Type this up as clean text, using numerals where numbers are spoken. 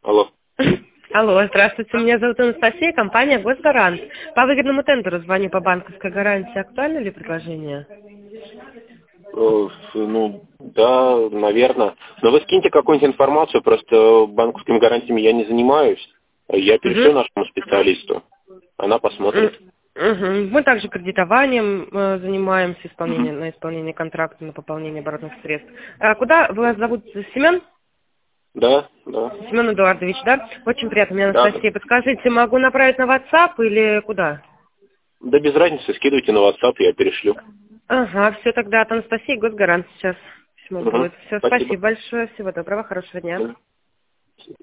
Алло. Алло, здравствуйте, меня зовут Анастасия, компания «Госгарант». По выгодному тендеру звоню по банковской гарантии. Актуально ли предложение? Ну, да, наверное. Но вы скиньте какую-нибудь информацию, просто банковскими гарантиями я не занимаюсь. Я перешлю нашему специалисту, она посмотрит. Мы также кредитованием занимаемся, Мгм. на исполнение контракта, на пополнение оборотных средств. А куда вас зовут? Семен? Да, да. Семен Эдуардович, да? Очень приятно, меня Да, Анастасия. Подскажите, могу направить на WhatsApp или куда? да без разницы, скидывайте на WhatsApp, я перешлю. Ага, все тогда от Анастасии, Госгарант сейчас письмо Угу. будет. Все, Спасибо. спасибо большое, всего доброго, хорошего дня. Мгм.